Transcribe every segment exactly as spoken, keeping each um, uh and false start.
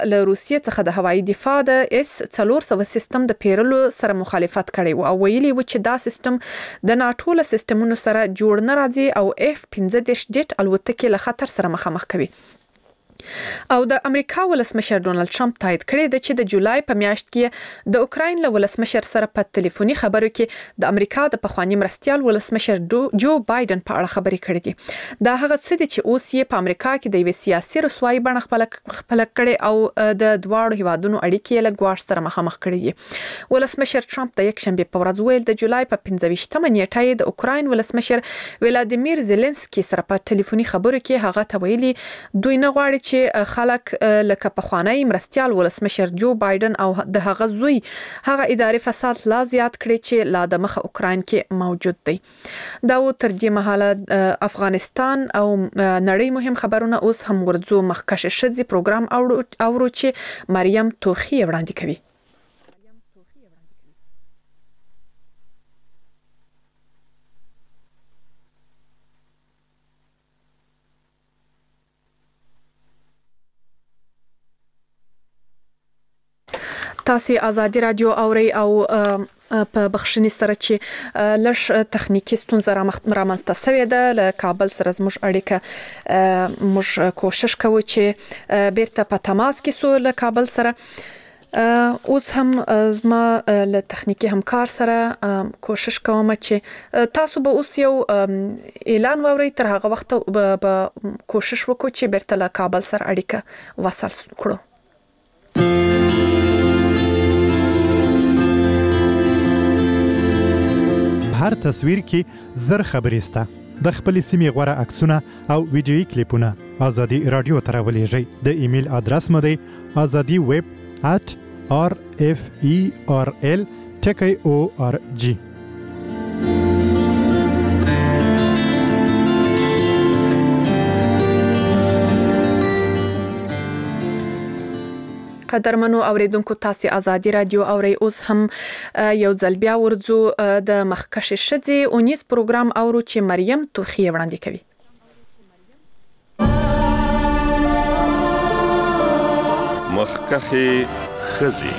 له روسیې څخه د هوایي دفاع د اس څلور سوه سیستم د پیرلو سره مخالفت کړی و او ویلي و چې دا سیستم د ناټو له سیستمونو سره جوړ نه راځي او اف پنځه دېرش جټ الوتکې له خطر سره مخامخ کوي. او د امریکا ولسمشر ډونالد ټرمپ تایید کړی دی چې د جولای په میاشت کې د اوکراین له ولسمشر سره په ټلیفوني خبرو کې د امریکا د پخوانی مرستيال ولسمشر جو بایدن په اړه خبرې کړې دي. دا هغه څه دي چې اوس یې په امریکا کې د یو سیاسي رسوایی بڼه خپل خپل کړي او د دواړو هیوادونو اړیکې له ګواښ سره مخامخ کړي دي. ولسمشر ټرمپ د یک شنبه په ورځ ویل د جولای په پنځه ویشتمه نیټه د اوکراین ولسمشر ولادیمیر زيلنسکي سره په ټلیفوني خبرو کې هغه ته ویلي دوی نه غواړي چې خلک لکه پخوانی مرستيال ولسمشر جو بایدن او د هغه زوی هغه اداري فساد لا زیات کړي چې لا د مخه اوکراین کې موجود دی. دا و تر دې مهاله افغانستان او نړۍ مهم خبرونه اوس هم ورځو مخکشه شذي پروګرام اورو چې مریم توخی وړاندې کوي. تاسو آزادی رادیو اوري او په بخښنې سره چې لږ تخنیکی ستونزه رامنځته شوې ده له کابل سره زموږ اړیکه موږ کوشش کوو چې بیرته په تماس کې سو له کابل سره. اوس هم زما له تخنیکی همکار سره کوشش کوم چې تاسو به اوس یو اعلان ووري تر هغه وخت به کوشش وکړو چې بیرته له کابل سره اړیکه وصل کړو. هر تصویر کې زر خبرې سته. د خپل سیمې غوره عکسونه او ویډیويي کلیپونه آزادي رادیو ته راولېږئ. د ایمیل ادرس مو دی azadi web at r f e r l ټکی او ار جی. قدرمنو اوریدونکو تاسو آزادی رادیو اوري. اوس هم یو ځل بیا ورځو د مخکشه شذي اونیس پروګرام اورو چې مریم توخی وړاندې کوي. مخکشه خزي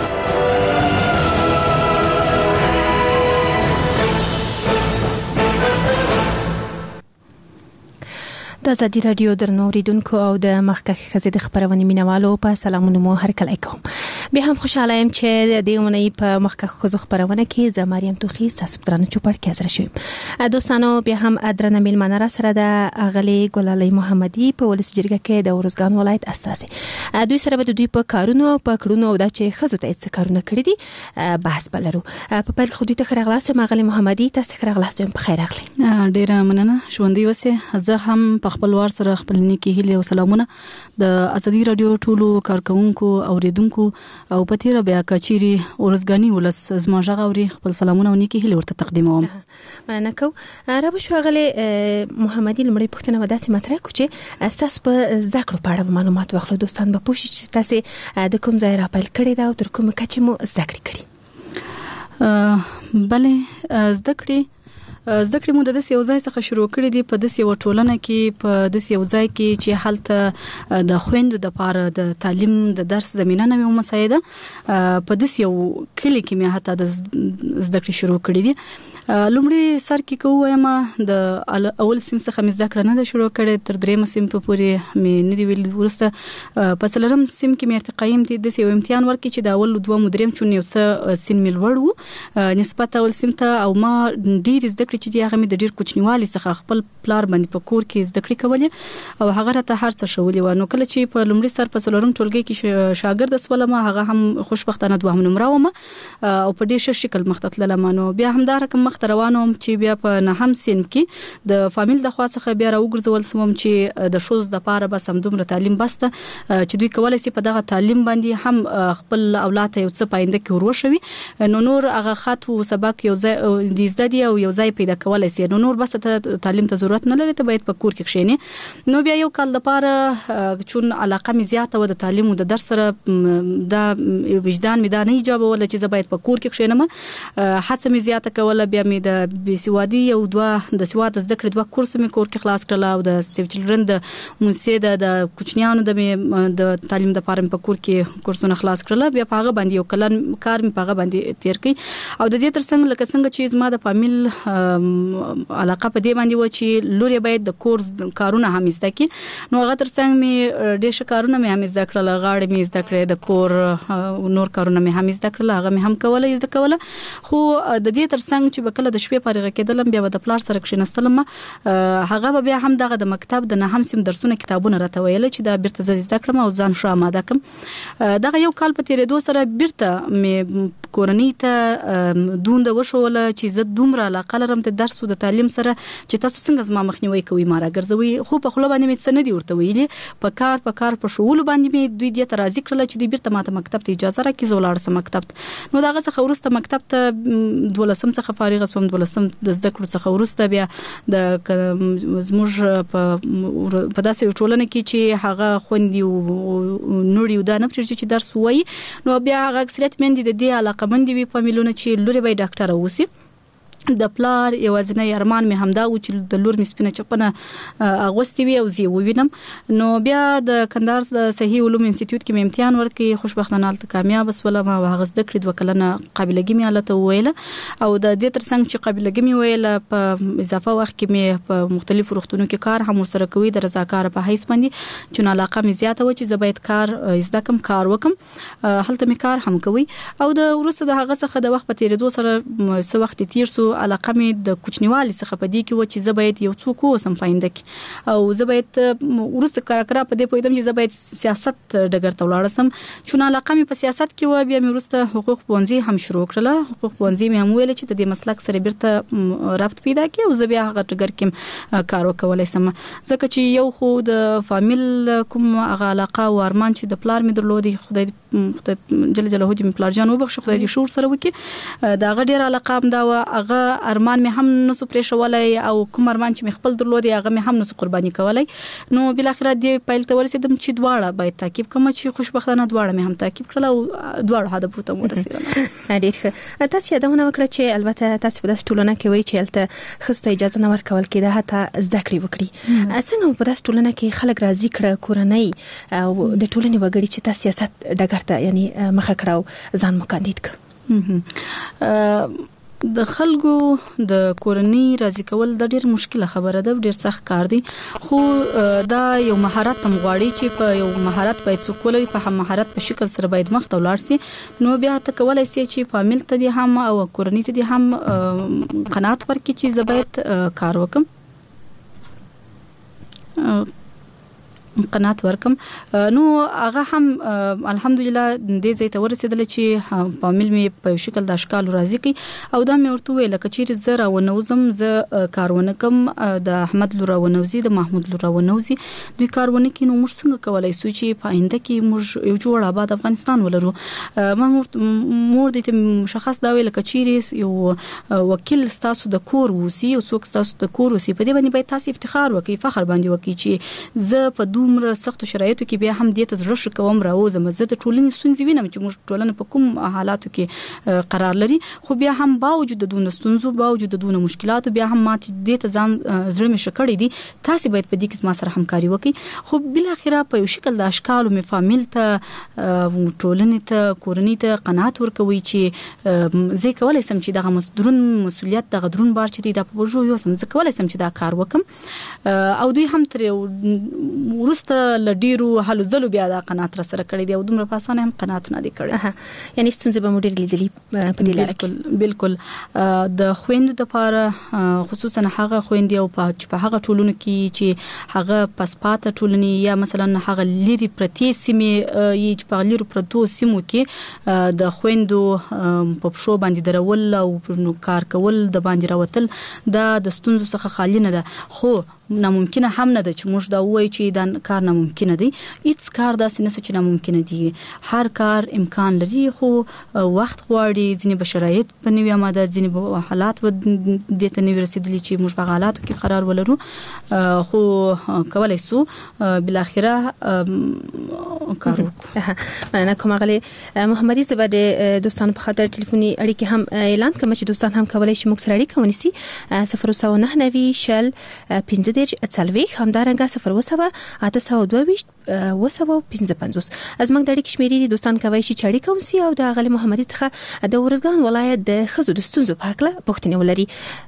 د آزادی رادیو درنو اوریدونکو او د مخکښ خزې د خبرونې مینوالو په سلامونه مو هرکلی کوم. بیا هم خوشاله یم چې د دې اونۍ په مخکښ خزو خبرونه کې زه مریم توخی تاسو درنه چوپړ کې حاضر شوم. دوستانو بیا هم درنه میلمانه را سره د اغلی ګلالۍ محمدي په ولس جرګه کې د ورزګان ولایت استاسي. دوی سره به د دوی په کارونو په کړونو او د چې خزو ته څه کارونه کړی دي بحث بلرو. په پیل خو دوی ته خراغلاس اغلی محمدي تاسو خراغلاس په خیر اغلی. ډیره مننه ژوندۍ وسه. زه هم خپلوار سره خپل نیکی هیله او سلامونه د آزادی رادیو ټولو کارکونکو اوریدونکو او پتیره بیا کچيري ورزګانی ولس زما ژغوري خپل سلامونه او نیکی هیله ورته تقدیموم. مننه کو. رب شو غلي محمدي لمړی پښتنه وداسي مطرح کو چې تاسو په ذکر په اړه معلومات واخلو. دوستان به پوښتنه چې تاسو د کوم ځای را پیل کړی دا او تر کومه کچې مو ذکر کړی. بله ذکر زده کړې مو د داسې یو ځای څخه شروع کړې دي په داسې یو ټولنه کې په داسې یو ځای کې چې هلته د خويندو د پاره د تعلیم د درس زمينه نه مساعده په داسې یو کلی کې مې حتی د زده کړې شروع کړې دي. لومړی سر کې کوم د اول سیم څخه مې زده کړه نه ده شروع کړې تر درېم سیم په پورې مې نه دی ویل. ورسته په څلورم سیم کې مې ارتقایم دي د یو امتحان ورکړي چې د اول دوه مدریم چون یو څه سین مل وړو نسبت اول سیم ته او ما ډیر زده کړې چې هغه مې د ډیر کوچنیوالي څخه خپل پلار باندې په کور کې زده کړې کولې او هغه راته هر څه شولې و. نو کله چې په لومړي سر په څلورم ټولګي کې شاګرد سولم هغه هم خوشبختانه دوه نمبر ومه او په ډیر ښه شکل مخته تللم. نو بیا هم دا رقم روانوم چې بیا په نهم سین کې د فامیل د خوا څخه بیا راوګرځول سوم چې د شوز د پاره بس هم دومره تعلیم بسته چې دوی کولای شي په دغه تعلیم باندې هم خپل اولاد یو څه پاینده کې وروشوي. نو نور هغه خاطو سبق یو ځای د زده دی او یو ځای پیدا کولای شي. نو نور بس ته تعلیم ته ضرورت نه لري، ته باید په کور کې کښېنې. نو بیا یو کال لپاره چون علاقه مې زیاته و د تعلیم او د درس سره، دا وجدان مې دا نه ایجابوله چې زه باید په کور کې کښېنم. هڅه مې زیاته کوله. بیا مې د بېسوادي یو دوه د سواد زده کړې دوه کورس مې کور کې خلاص کړل، او د سیو چلډرن د مونسې د کوچنیانو د د تعلیم د لپاره په کور کې کورسونه خلاص کړل. بیا په هغه باندې یو کلن کار مې په هغه باندې تیر کړ. او د دې ترڅنګ لکه څنګه چې زما د فامیل علاقه په دې باندې و چې لور باید د کورس کارونه هم زده کړي، نو هغه ترڅنګ مې ډېر ښه کارونه مې هم زده کړل، غاړې مې زده کړې، د کور نور کارونه مې هم زده کړل، هغه مې هم کوله زده کوله. خو د دې ترڅنګ چې به کله د شپې فارغ کېدلم، بیا د پلار سره کښېنستلم، هغه بیا هم دغه د مکتب د نهم سیم درسونه کتابونه راته ویل چې دا بیرته زه زده کړم او ځان ښه آماده کړم. دغه یو کال په تیرېدو سره بیرته مې کورنۍ ته دوند وشوله چې زه دومره علاقه لرم د درس او د تعلیم سره چې تاسو څنګه زما مخنیوي کوي، ما راګرځوي. خو په خوله باندې مې څه نه دي ورته ویلي، په کار په کار په شغلو باندې مې دوی دې ته راضي کړل چې دوی بیرته ماته مکتب ته اجازه راکړي زه ولاړ سم مکتب ته. نو دغه څخه وروسته مکتب ته دولسم څخه فارغه شوم. دولسم د زده کړو څخه وروسته بیا د زموږ په داسې ټولنه کې چې هغه خوندي او نوړي دا نه پرېږدي چې درس وایي، نو بیا هغه اکثریت میندې د دې علاقه مندي وي فامیلونه چې لوري به ډاکټر اوسي. د پلار یوازینی ارمان مې همدا و چې د لور مې سپینه چپنه اغوستې وي او زه ووینم. نو بیا د کندهار د صحیح علوم انسټیټیوټ کې مې امتحان ورکړ، خوشبختانه هلته کامیاب شولم او هغه زده کړې دوه کلنه قابلګي مې هلته وویله. او د دې ترڅنګ چې قابلګي مې ویله، په اضافه وخت کې مې په مختلفو روغتونونو کې کار هم ورسره کوي د رضاکاره په حیث باندې، چون علاقه مې زیاته و چې زه باید کار زده کم کار وکم، هلته مې کار هم کوي. او د وروسته د هغه څخه د وخت په تیرېدو سره څه وخت تیر سو، علاقه مې د کوچنیوالي څخه په دې کې و چې زه باید یو څوک اوسم پاینده کې، او زه باید وروسته کار کړه په دې پوهېدم چې زه باید سیاست ډګر ته ولاړ سم. چون علاقه مې په سیاست کې و، بیا مې وروسته حقوق پوهنځي هم شروع کړله. حقوق پوهنځي مې هم ویل چې د دې مسلک سره بیرته ربط پیدا کړي او زه بیا هغه ډګر کې کار وکولی سم، ځکه چې یو خو د فامیل کوم هغه علاقه او ارمان چې د پلار مې درلودي، خدای خدای جل جلاله دې مې پلار جان وبخښي، خدای دې شور سره وکړي، دا هغه ډېر علاقه هم دا و. هغه ارمان مې هم نسو پرېښولی او کوم ارمان چې مې خپل درلودي هغه مې هم نسو قرباني کولی. نو بالاخره دې پایل ته ورسېدم چې دواړه باید تعقیب کړم، چې خوشبختانه دواړه مې هم تعقیب کړل او دواړو هدفونو ته ورسېدم. ډېر ښه. تاسو یادونه وکړه چې البته تاسو په داسې ټولنه کې وایي چې هلته ښځو ته اجازه نه ورکول کېده حتی زده کړې وکړي. څنګه په داسې ټولنه کې خلک راضي کړه، کورنۍ او د ټولنې وګړي چې تاسو سیاست ډګر ته یعنی مخه کړه او ځان مو کاندید کړ؟ د خلکو د کورنۍ راضي کول د ډېر مشکله خبره ده، ډېر سخت کار دی، خو دا یو مهارت هم غواړي چې په یو مهارت باید څوک ولري، په هم مهارت په شکل سره باید مخ ته ولاړ سي. نو بیا ته کولی سي چې فامیل ته دې هم او کورنۍ ته دې هم قناعت ورکړي چې زه باید کار وکم، قناعت ورکم. نو هغه هم الحمدلله دې ځای ته ورسېدل چې فامیل مې په شکل د اشکال راضي کوي. او دا مې ورته ویل که چیرې زه راونوزم، زه کار ونه کم، د احمد لور راونوزي، د محمود لور راونوزي، دوی کار ونه کړي، نو موږ څنګه کولی شو چې په آینده کې موږ یو جوړ آباد افغانستان ولرو. مور دې مشخص دا ویل که چیرې یو وکیل ستاسو د کور اوسي، یو څوک ستاسو د کور اوسي، په دې باندې باید تاسو افتخار وکړئ، فخر باندې وکړئ چې زه په دومره سختو شرایطو کې بیا هم دې ته زړه ښه کوم، راوځم، زه د ټولنې ستونزې وینم چې موږ ټولنه په کوم حالاتو کې قرار لري، خو بیا هم باوجود د دونه ستونزو، باوجود د دونه مشکلاتو، بیا هم ما چې دې ته ځان زړه مې ښه کړی دي، تاسو باید په دې کې زما سره همکاري وکړئ. خو بالاخره په یو شکل د اشکالو مې فامیل ته، ټولنې ته، کورنۍ ته قناعت ورکوي چې زه کولی سم چې دغه دروند مسؤلیت، دغه دروند بار چې دی دا په وژو یوسم، زه کولی سم چې دا کار وکم. او دوی هم تر وروسته لډیرو هلو ځلو بیا دا قناعت را سره کړی دی، او دومره په اسانه هم قناعت نه دی کړی. یعنی ستونزې به مو ډېرې لیدلي په دې لاره کې؟ بالکل. د خویندو دپاره خصوصا هغه خویندې او په هغه ټولنو کې چې هغه پسپاته ټولنې یا مثلا هغه لیرې پرتې سیمې یې چې په لیرو پرتو سیمو کې د خویندو په پښو باندې درول او کار کول، د باندې راوتل، دا د ستونزو څخه خالي نه ده. خو ناممکنه هم نه ده چې موږ دا وایو چې دا کار ناممکنه دی. هیڅ کار داسې نه چې ناممکنه دی. هر کار امکان لري خو وخت غواړي. ځینې به شرایط په نوي آماده، ځینې به حالات و دې ته نوي رسیدلي چې موږ په حالاتو کې قرار ولرو، خو کولای سو بل اخره کار وکړو. مننه کوم غلي محمدي زبر د دوستانو په خاطر ټلیفوني اړیکې هم اعلان کوم چې دوستان هم کولای شي موږ سره اړیکه ونیسي. صفر سو نه نوي شل پنځه دېرش څلوېښت همدارنګه صفر وسوه اته سوه دوه ویشت وسوه پنځه پنځوس. از موږ د اړیکې شمیرې دي دوستان کوي شي چې اړیکه ونیسي او د غلي محمدي څخه د ورزګان ولایت د ښځو د ستونزو په هکله پوښتنې ولري.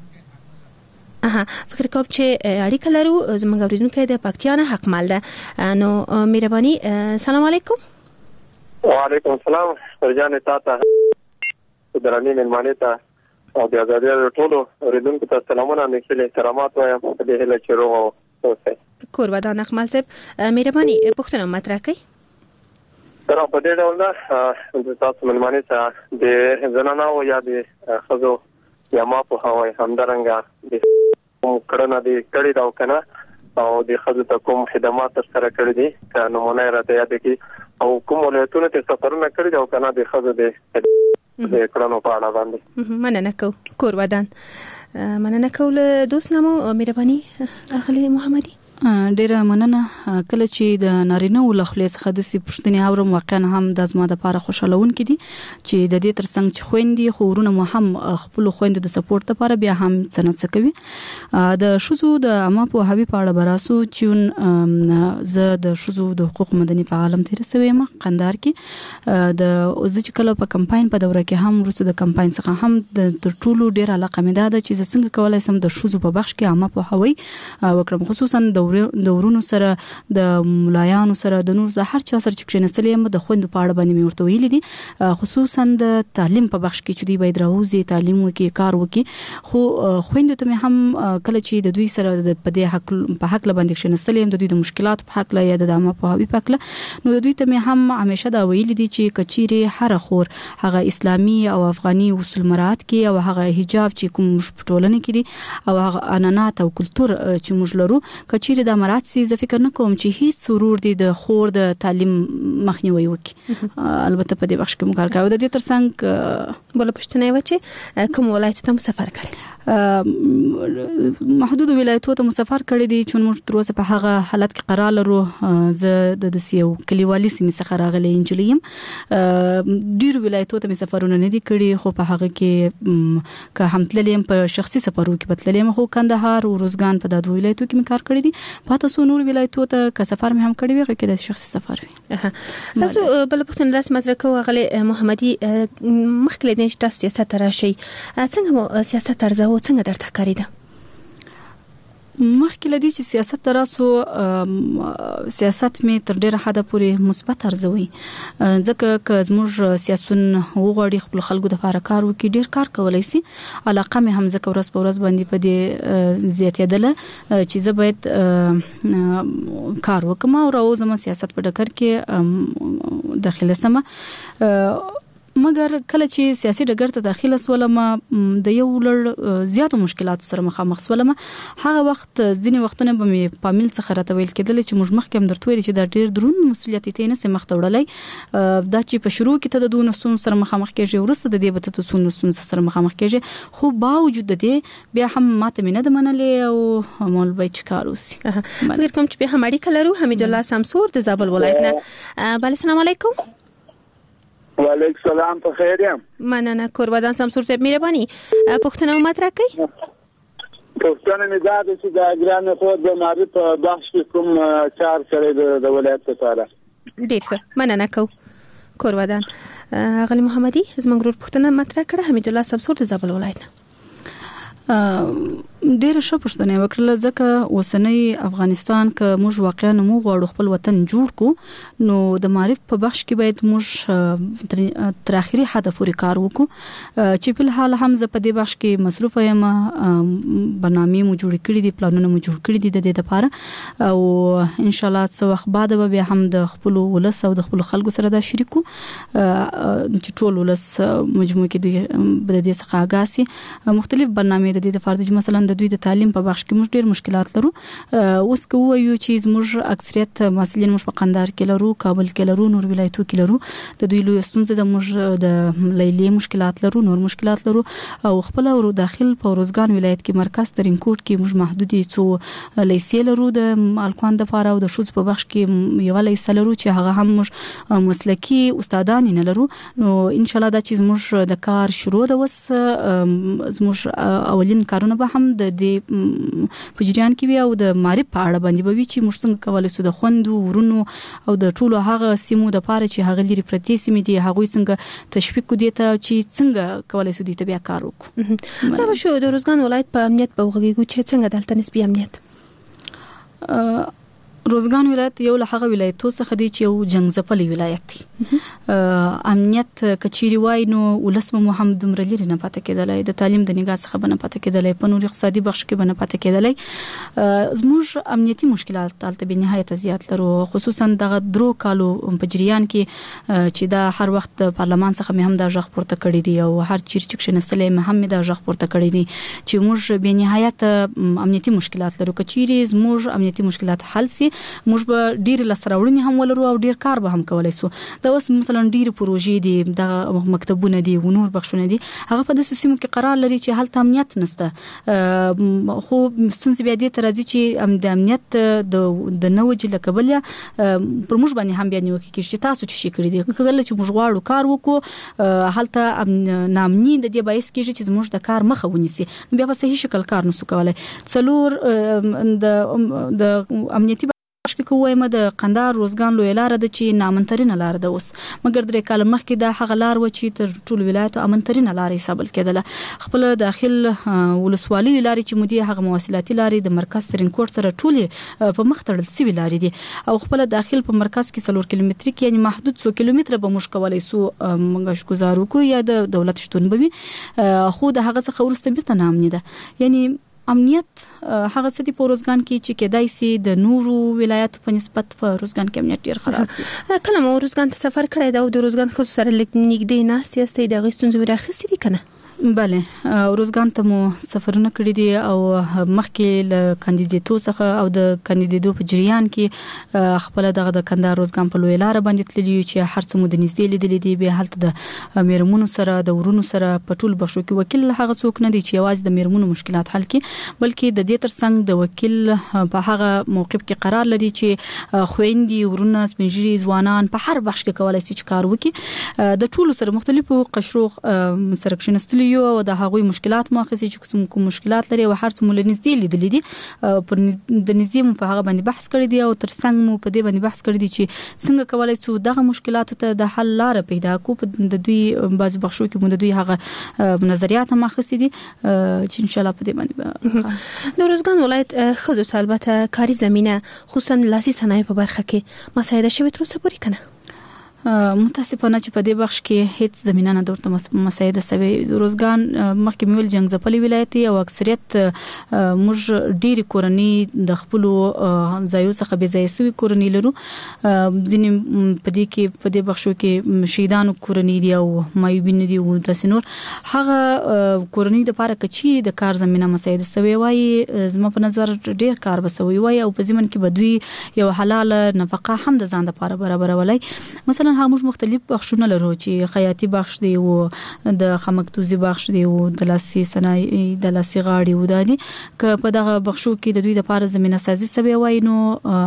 اها فکر کوم چې اړیکه لرو. زموږ اوریدونکو د پکتیا نه حق مال ده. نو مهرباني سلام علیکم. وعلیکم السلام. ورجان تاسو درنې مېلمانه ته او د ازادي ټولو اوریدونکو ته سلامونه او احترامات وایم په دې هله چې روغ اوسئ. قربان اقمال صاحب مهرباني پوښتنه مطرح کړئ. تر په دې ډول نه د تاسو مېلمانه ته د زنانو یا د خزو یا ما په هواي همدارنګه د کړنه د کړي دا کنه او د خزو ته کوم خدمات سره کړی دي که نمونه راته یاد کی او کوم ولایتونو ته سفرونه کړی دا کنه د خزو د د کړنو په اړه باندې. مننه کو کور ودان مننه کول دوست نامو مهرباني اغلی محمدي. ډیره مننه. کله چې د نارینه ولخلې څخه د سی پښتنې اورم واقعا هم د زما د لپاره خوشالون کې دي چې د دې ترڅنګ چې خويندې خورونه مو هم خپل خويندې د سپورټ لپاره بیا هم څنګه کوي. د شوزو د اما په هوی په اړه براسو چې زه د شوزو د حقوق مدني فعالم تیر سوی ما قندار کې د اوس چې کله په کمپاین په دوره کې هم ورسره د کمپاین څخه هم د ټولو ډیره علاقه مې ده چې څنګه کولای سم د شوزو په بخش کې اما په هوی وکړم، خصوصا د د ورونو سره د ملایانو سره د نور زهر چا سره چې کښینستل یم د خويندو په اړه باندې مې ورته ویل دي، خصوصا د تعلیم په بخش کې چې دوی باید راوځي تعلیم وکي کار وکي. خو خويندو ته هم کله چې د دوی سره د پدې حق په حق باندې کښینستل یم د دوی د مشکلات په حق یا د دمه په هوی په حق نو د دوی ته هم همیشه دا ویل دي چې کچيري هر خور هغه اسلامي او افغاني اصول مراعات کې او هغه حجاب چې کوم ټولنه کې دي او هغه انانات او کلچر چې موږ لرو کچيري د مراد سي زه فکر نه کوم چې هیڅ ضرور دي د خور د تعلیم مخنیوي وکي. البته په دې بخش کې مقرر کاوه د دې ترڅنګ بل پښتنه و چې کوم ولایت ته سفر کړی محدود ولایتونو ته مسافر کړی دي چې موږ تر اوسه په هغه حالت کې قرار لرو. زه د دسیو کلیوالي سیمې څخه راغلی انجلیم ډیر ولایتونو ته مسافرونه نه دي کړی خو په هغه کې که هم تللیم په شخصي سفرو کې بتللیم خو کندهار او روزګان په دغه ولایتونو کې مکار کړی دي پاتې سو نور ولایتونو ته که سفر مې هم کړی وي کې د شخصي سفر وي. تاسو بل پښتون لاس مطرح کوه غلي محمدي مخکله د تاسو سیاست راشي څنګه مو سیاست ارزو څنګه درته کاری ده؟ مخکې لدی چې سیاست تراسو سیاست می تر ډیره حد پورې مثبت ارزوي ځکه که زموږ سیاسون وغوړي خپل خلکو د لپاره کار وکړي ډیر کار کولای شي. علاقه مې هم ځکه ورځ په ورځ باندې په دې زیاتېدله چې زه باید کار وکم او راوځم سیاست په ډګر کې داخله سم. مګر کله چې سیاسي ډګر ته داخله سولم د یو لړ زیاتو مشکلاتو سره مخامخ سولم هغه وخت ځینې وختونه به مې پامل څخه راته ویل کېدل چې موږ مخکې هم درته ویل چې دا ډېر دروند مسولیت ته نه سي مخ ته وړلای دا چې په شروع کې ته د دوه نسون سره مخامخ کېږي ورسته د دې به ته څو نسون سره مخامخ کېږي خو باوجود د دې بیا هم ماته مینه د منلې او مول به چکار وسی. فکر کوم چې به هم اړیکه لرو. حمید الله سمسور د زابل ولایت نه. بله السلام علیکم. وعلیکم السلام په خیر یم. مننه قربان سمسور صاحب مهرباني پښتنه مطرح کړئ. پښتنه مې دا چې د اګران خو د معرفت په بخش کې کوم چار کړي د ولایت لپاره ډیر ښه مننه کو قربان. غلی محمدي زموږ ورور پښتنه مطرح کړه حمید الله سمسور د زابل ولایت. ډیره ښه پوښتنه وکړه ځکه اوسنۍ افغانستان که موږ واقعا مو غواړو خپل وطن جوړ کو نو د معرف په بخش کې باید موږ تر اخري حد پورې کار وکړو چې په حال هم زه په دې بخش کې مصروف یم. برنامه مو جوړ کړی دي پلانونه مو جوړ کړی دي د دې لپاره او ان شاء الله څو وخت بعد به هم د خپل ولس او د خپل خلکو سره دا شریکو چې ټول ولس مجموعه کې د دې څخه اغاسي مختلف برنامه د دې لپاره چې مثلا د دوی د تعلیم په بخش کې موږ ډیر مشکلات لرو. اوس که وایو چې زموږ اکثریت محصلین موږ په قندهار کې لرو، کابل کې لرو، نور ولایتونو کې لرو، د دوی لوی ستونزه د موږ د لیلیې مشکلات لرو، نور مشکلات لرو او خپل ورو داخل په روزګان ولایت کې مرکز ترینکوټ کې موږ محدودي څو لیسې لرو د الکوان د فارو د شوز په بخش کې یو لیسې لرو چې هغه هم موږ مسلکی استادان نه لرو. نو ان شاء الله دا چې موږ د کار شروع د وس زموږ اولین کارونه به هم د دې په جریان کې وي او د معرفت په اړه باندې به وي چې موږ څنګه کولای شو د خوندو ورونو او د ټولو هغه سیمو د پاره چې هغه لري پرتی سیمې دي هغه څنګه تشویق کو دي ته چې څنګه کولای شو دي ته بیا کار وکړو. دا شو د روزګان ولایت په امنیت په وګړو چې څنګه دلته نسبی امنیت روزګان ولایت یو له هغه ولایتو څخه دی چې یو جنگ ځپلې ولایت دی. امنیت کچيري وای نو ولسمه محمد مرلي نه پاتې کېدلای، د تعلیم د نگاه څخه بنه پاتې کېدلای، په نور اقتصادي بخش کې بنه پاتې کېدلای. زموږ امنیتي مشکلات تلته به نهایت زیات لرو، خصوصا د درو کالو په جریان کې چې دا هر وخت د پارلمان څخه مهم د ژغ پورته کړی دی او هر چیر چې کښنسلې مهم د ژغ پورته کړی دی چې موږ به نهایت امنیتي مشکلات لرو. کچيري زموږ امنیتي مشکلات حل سي موږ به ډیر لسراوړنی هم ولرو او ډیر کار به هم کولای سو. دا اوس مثلا ډیر پروژې دي، د مکتبونه دي و نور بخښونه دي، هغه په داسې سیمو کې قرار لري چې هلته امنیت نشته. خو ستونزې بیا دې تر راځي چې د امنیت د د نو جله قبلیا پر موږ باندې هم بیا نیو کې چې تاسو چې شي کړی دي کله چې موږ غواړو کار وکړو هلته نامني د دې بایس کېږي چې موږ د کار مخه ونیسي، بیا په صحیح شکل کار نسو کولای. څلور د د امنیتي کې کوم د قندهار روزګان لوی لار د چې نامنترینه لار ده اوس، مګر درې کال مخکې دا هغه لار و چې تر ټول ولایت امنترینه لار حسابل کېدله. خپل داخل ولسوالۍ لارې چې مودي هغه مواصلاتي لارې د مرکز ترینکوټ سره ټول په مخ تړل سوي لارې دي او خپل داخل په مرکز کې څلور کیلومتر کې یعنی محدود څو کیلومتر به موږ کولای سو موږ گزارو کو یا د دولت شتون به خو د هغه څخه ورسته بیرته نامنی ده. یعنی امنیت هغه سدي په روزګان کې چې کېدای سي د نورو ولایتو په نسبت په روزګان کې امنیت ډیر خراب دی. کله مو روزګان ته سفر کړی دا او د روزګان خو سره لیک نږدې ناست یاستئ د غیستون زوی راخسي دي کنه؟ بله روزګان ته مو سفرونه کړی دي او مخکې له کاندیدټو څخه او د کاندیدټو په جریان کې خپل دغه د کندهار روزګان په لوی لار باندې تللی چې هر څه مو د نږدې لیدل دي، به حالت د میرمنو سره د ورونو سره په ټول بخښو کې وکیل هغه څوک نه دي چې یوازې د میرمنو مشکلات حل کړي، بلکې د دې ترڅنګ د وکیل په هغه موقف کې قرار لري چې خويندې ورونه سپنجري ځوانان په هر بخش کې کولای شي چې کار وکړي. د ټول سره مختلفو قشرو سره کښنستل یو د هغوی مشکلات ماخذي چې کوم مشکلات لري او هر څه مول نږدې لیدل دي پر د نږدې مو په هغه باندې بحث کړی دی او ترڅنګ مو په دې باندې بحث کړی دی چې څنګه کولای شو دغه مشکلاتو ته د حل لار پیدا کو. د دوی بعض بخښو کې مو د دوی هغه نظریات ماخذي دي چې ان شاء الله په دې باندې د روزګان ولایت خزو طالبات کاری زمينه خصوصا لاسي صنایع په برخه کې مساعده شوي تر اوسه پورې کنه؟ متاسفانه چې په دې بخش کې هیڅ زمينه نه درته مساعده سوي. روزګان مخکې میول جنگ ځپلې ولایت او اکثریت موږ ډېری کورنۍ د خپل ځایو څخه به ځای سوي کورنۍ لرو. ځینې په دې کې په دې بخشو کې شهیدانو کورنۍ دي او مایوبین دي او د سنور هغه کورنۍ د پاره کچي د کار زمينه مساعده سوي وای زما په نظر ډېر کار وسوي وای او په ځمن کې بدوي یو حلال نفقه هم د ځان لپاره برابرولای. مثلا هغه موږ مختلف بخښونه لرو چې خیاطي بخش دی او د خمکتوزي بخش دی او د لاسي صنایع د لاسي غاړي و دادي ک په دغه بخشو کې د دوی د پاره زمينه سازي سوي وای نو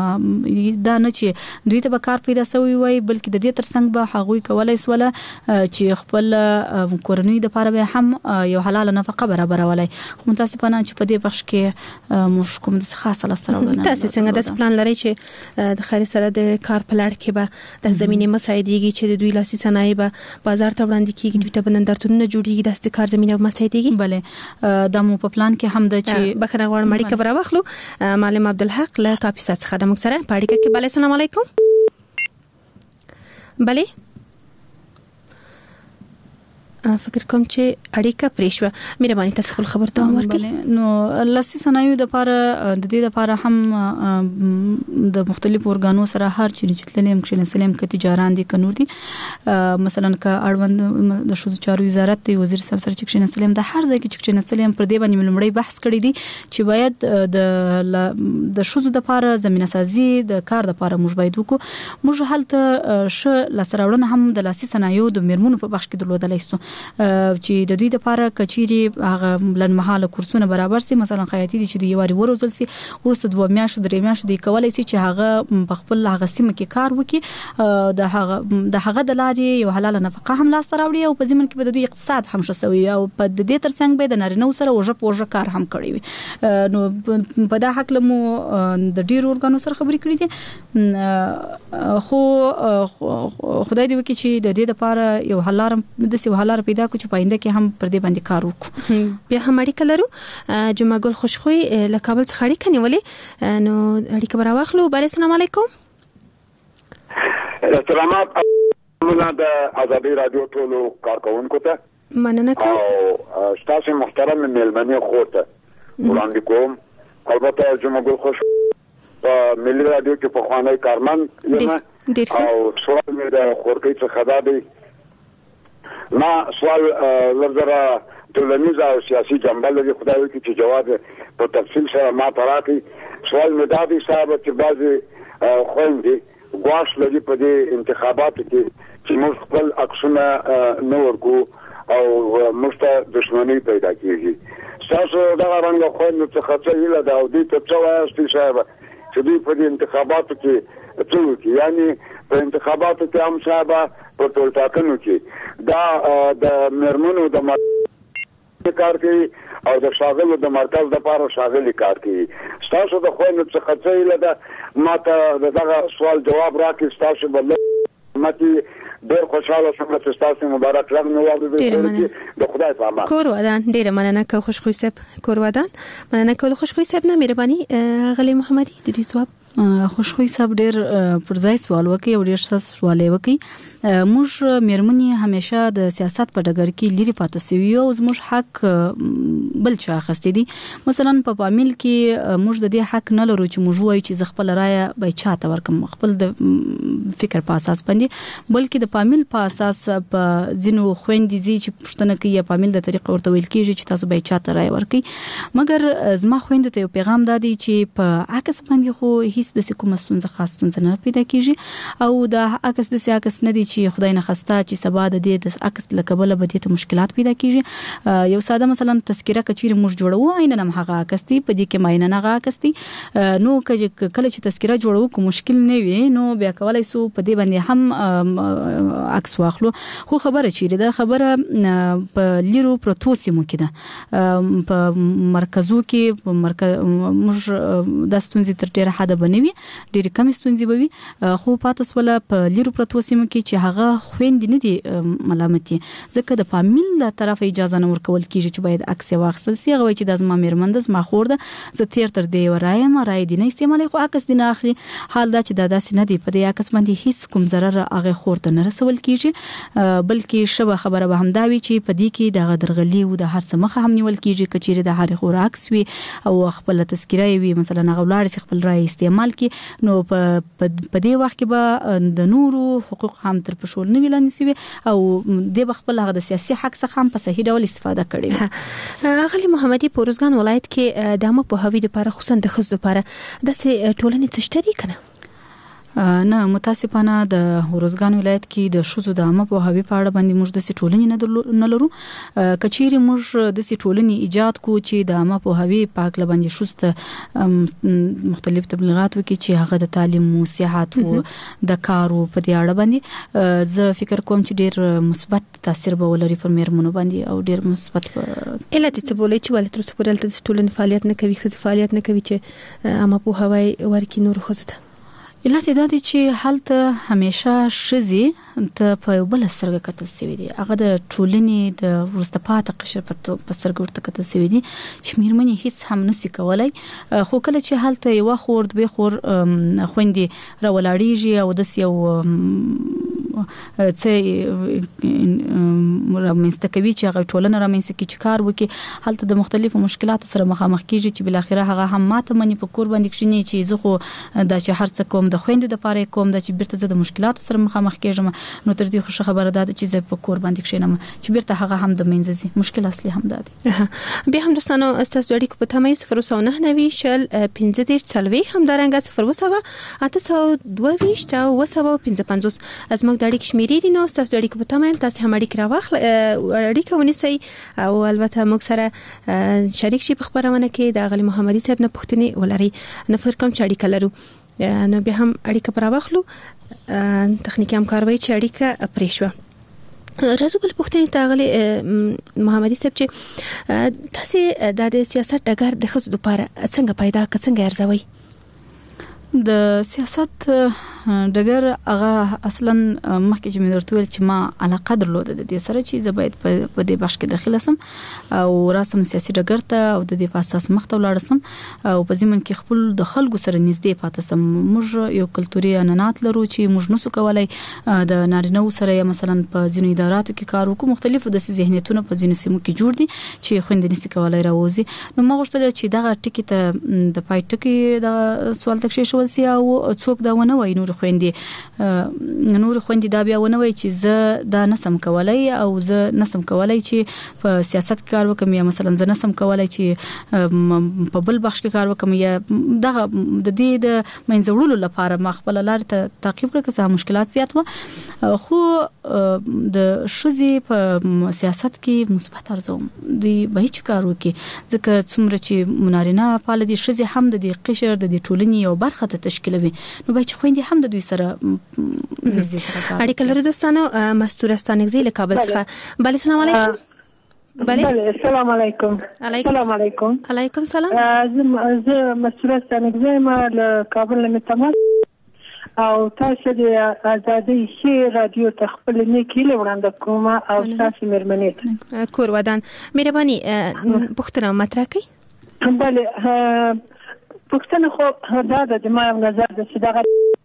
دا نه چې دوی ته به کار پیدا سوي وای بلکې د دې ترڅنګ به هغوی کولای سواله چې خپل کورنۍ د پاره به هم یو حلال نفقه برابرولای. متاسفانه چې په دې بخش کې موږ کوم د خاصه لستراوړنه تاسو څنګه د پلان لري چې د خیر سره د کار پلاټ کې به د زمينه مساعده دیږي چې د دوی لاسي صنایع به بازار ته وړاندې کیږي، دوی ته بنندرتونه جوړیږي د استکار زمينه مساعدېږي. بله د مو په پلان کې هم د چې بخره غوړ مړی کبره واخلو. معلم عبدالحق له کاپیسا څخه د موږ سره پاړیکه کې. بله السلام علیکم. بله فکر کوم چې اړیکه پریښوه. مهرباني تاسو خپل خبر ته ورکړئ. نو لاسي صنایع د لپاره د دې لپاره هم د مختلفو ارګانو سره هر چې تللم کې نسلم کې تجاران دي کنور دي مثلا ک اړوند د شوزو چارو وزارت دی وزیر صاحب سره چې نسلم د هر ځای کې چې نسلم پر دې باندې لومړی بحث کړی دي چې باید د د شوزو د لپاره زمينه سازي د کار د لپاره موږ باید وکړو. موږ هلته ش لاسراوړنه هم د لاسي صنایع د مرمنو په بخش کې درلودلای سو چې د دوی د لپاره کچيري هغه لنمحاله کورسونه برابر سي مثلا خیاطي دي چې د یواري ورزل سي ورسته دوه میاشتې درې میاشتې د کولای سي چې هغه په خپل هغه سیمه کې کار وکړي د هغه د هغه د لارې یو حلاله نفقه هم لاس راوړي او په ځمن کې به د دوی اقتصاد هم شسوي او په دې ترڅنګ به د نارینه سره وژه پوجه کار هم کړی وي. نو په دا حق لمو د ډیر اورګانو سره خبرې کړې دي خو خدای دې وکړي چې د دې لپاره یو حلار د سی حلار پیدا کو چې پاینده کې هم پر دې باندې کار وکړو. بیا هم اړیکه لرو. جمعه ګل خوشخوي له کابل څخه اړیکه نیولې نو اړیکه برا واخلو. بله السلام علیکم. سلامات موږ د ازادي رادیو ټولو کارکونکو ته مننه کوم او تاسو محترم ملمنه خوته وړاندې کوم. البته جمعه ګل خوش په ملي رادیو کې په خوانای کارمن یم او سوال مې د خورکې څخه خدا دی. ما سوال لږه ټولنیز او سیاسي جنبه لري خدای وکړي چې جواب په تفصیل سره ما تراکي. سوال مې دا دی صاحب چې بعضي خويندې غواش لري په دې انتخاباتو کې چې موږ خپل عکسونه نه ورکو او موږ ته دښمنۍ پیدا کیږي. تاسو دا رنګ خويندو څخه څه ویل دا او دې ته څه وایي صاحب چې دوی په دې انتخاباتو کې څه وکړي یعنی په انتخاباتو کې هم صاحب په ټول ټاکنو کې دا د مرمنو د کار کوي او د شاغلو د مرکز د لپاره شاغلي کار کوي. تاسو د خويندو څخه څه ویل دا ماته دغه سوال جواب راکړي. تاسو بل متي ډېر خوشاله شوم چې تاسو مبارک راغلی وو د خدای په امان. کور ودان ډېر مننه کو خوشخوي صاحب. کور ودان مننه کول خوشخوي صاحب نه مهرباني غلي محمدي د دې جواب. خوشخوي صاحب ډېر پر ځای سوال وکي او ډېر ښه سوال وکي. موږ مېرمنې همیشه د سیاست په ډګر کې لري پاتې سوي او زموږ حق بل چا خستې دي. مثلا په پامیل کې موږ د دې حق نه لرو چې موږ وایو چې خپل رائے به چاته ورکم خپل د فکر په اساس باندې بلکې د پامیل په اساس په ځینو خويندې زی چې پښتنه کې یا پامیل د طریق ورته ویل کېږي چې تاسو به چاته رائے ورکړي. مګر زما خويندو ته یو پیغام دادی چې په عکس باندې خو هیڅ د کومه ستونزه خاص ستونزه نه پیدا کیږي او د عکس د عکس نه دي چې خدای نه خسته چې سبا د دې د عکس لکبله به دې ته مشکلات پیدا کیږي. یو ساده مثلا تذکره کچیر موږ جوړو عین نه هغه عکس دی په دې کې ماینه نه هغه عکس دی نو کله چې تذکره جوړو کوم مشکل نه وي نو بیا کولای سو په دې باندې هم عکس واخلو. خو خبره چیرې ده خبره په لیرو پروتوسیمو کې ده په مرکزو کې په مرکز موږ د ستونزې تر ډیره حد بنوي ډېر کم ستونزې بوي خو پاتس ولا په لیرو پروتوسیمو کې چې هغه خويندې نه دي ملامتي ځکه د پامیل له طرف اجازه نه ورکول کیږي چې باید عکس واخیستل سي هغه چې د زما میرمند زما خور ده زه تیر تر دی ورایم راي دي نه استعمالي خو عکس دي نه اخلي حال دا چې دا داسې نه دي په دې عکس باندې هیڅ کوم ضرر هغه خور ته نه رسول کیږي بلکې شبه خبره به هم دا وي چې په دې کې د درغلي او د هر څه مخه هم نیول کیږي کچېره د هر خور عکس وي او خپل تذکره وي مثلا هغه ولاړ خپل راي استعمال کی نو په دې وخت کې به د نورو حقوق هم تر پښول نه ویل نسی او د خپل هغه د سیاسي حق څخه هم په صحیح ډول استفاده کړي. غلي محمدي په روزګان ولایت کې د امه په هوی لپاره خصوصا د خزو لپاره د ټولنې څه شته دي کنه نه متاسفانه د روزګان ولایت کې د شوزو د عامه په هوی په اړه باندې موږ د ټولنې نه لرو کچېری موږ د ټولنې ایجاد کو چې د عامه په هوی پاک لباندې شوست مختلف تبلیغات وکړي چې هغه د تعلیم او صحت او د کارو په دې اړه باندې زه فکر کوم چې ډېر مثبت تاثیر به ولري پر میرمنو باندې او ډېر مثبت علت څه بولې چې ولې تر څو پرلته د ټولنې فعالیت نه کوي خزي فعالیت نه کوي چې عامه په هوی ورکی نور خزو ته علت دا دی چې هلته همیشه شزي ته په بل سترګه کتل سوي دي. هغه د ټولنې د وروسته پاتې قشر په سترګه ورته کتل سوي دي چې میرمنې هیڅ هم نشي کولای. خو کله چې هلته یو خور دوه خور خويندې راولاړیږي او د یو څه رامنځته کوي چې هغه ټولنه رامنځته کوي چې کار وکړي، هلته د مختلفو مشکلاتو سره مخامخ کیږي چې بل اخره هغه هم ماته مني په کور باندې کښینی چې زه خو دا چې هر څه کوم د خويندې د پاره کوم دا چې بیرته زه د مشکلاتو سره مخامخ کېږم، نو تر دې خو خبره ده چې زه په کور باندې کښینم چې بیرته هغه هم د منځزي مشکل اصلي هم ده. بیا هم دوستانو استاسو اړیکو په تمه صفر وسو نه نوي شل پنځه دېرش څلوي هم درنګ صفر وسو اته سو دوه ویشت او وسو پنځه پنځوس از موږ د اړیکې شمیرې دي. نو استاسو اړیکو په تمه تاسو هم اړیکه راوخل اړیکه ونیسئ او البته موږ سره شریک شي په خبرونه کې د غلی محمدي صاحب نه پوښتنې ولري نفر کوم چې اړیکه لرو. نو بیا هم اړیکه پر واخلو تخنیکی همکاروي چې اړیکه پرې شو. راځو بل پوښتنې ته غلی محمدي صاحب چې تاسو د سیاست ډګر د خصوص لپاره څنګه پیدا څنګه ارزوي؟ د سیاست ډګر هغه اصلا مخکې چې مې درته ویل چې ما علاقه درلوده د دې سره چې زه باید په دې بحث کې داخله سم او راسم سیاسي ډګر ته او د دې په اساس مخ ته ولاړ سم او په ځمن کې خپل د خلکو سره نږدې پاتې سم. موږ یو کلتوري عنعنات لرو چې موږ نسو کولای د نارینه سره یا مثلا په ځینو اداراتو کې کار وکړو، مختلفو د ذهنیتونو په ځینو سیمو کې جوړ دي چې خويندې نسي کولای راوځي. نو ما غوښتل چې دغه ټکی ته د پای ټکی د سوال تکشې شول سي او څوک دا ونه وای نور خويندې نور خويندې دا بیا ونه وای چې زه دا نسم کولای او زه نسم کولای چې په سیاست کې کار وکم یا مثلا زه نسم کولای چې په بل بخش کې کار وکم یا دغه د دې د منځوړلو لپاره ما خپل لار ته تعقیب کړ که مشکلات زیات و. خو د شذي په سیاست کې مثبت ارزوم دی به هیڅ کار وکي ځکه څومره چې منارینه پال دي شذي هم د دې قشر د دې ټولنې یو برخه ته تشکیلوي، نو به چې خويندې هم د دوی سره نږدې سره کار. اړیکه لري دوستانو مستوره ستانګزي له کابل څخه. بله السلام علیکم. بله السلام علیکم. السلام علیکم. علیکم سلام. زه مستوره ستانګزي ما له کابل نه تماس او تاسو د ازادي شي رادیو ته خپل نیکی وړاندې کوم او تاسو مېرمنې کور ودان مهرباني پوښتنه مطرح کړئ. بله پښتنه خو دا د ما نظر د صداقت